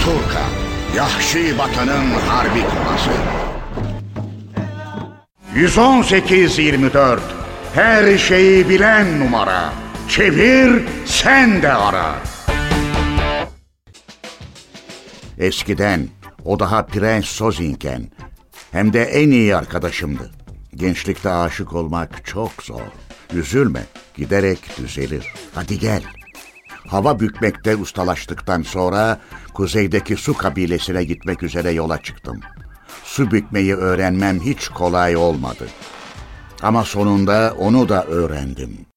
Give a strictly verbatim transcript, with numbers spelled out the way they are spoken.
Alaturka, Yahşi Batı'nın harbi kolası. yüz on sekiz yirmi dört, her şeyi bilen numara. Çevir, sen de ara. Eskiden, o daha Prens Sozinken, hem de en iyi arkadaşımdı. Gençlikte aşık olmak çok zor. Üzülme, giderek düzelir. Hadi gel. Hava bükmekte ustalaştıktan sonra kuzeydeki Su kabilesine gitmek üzere yola çıktım. Su bükmeyi öğrenmem hiç kolay olmadı. Ama sonunda onu da öğrendim.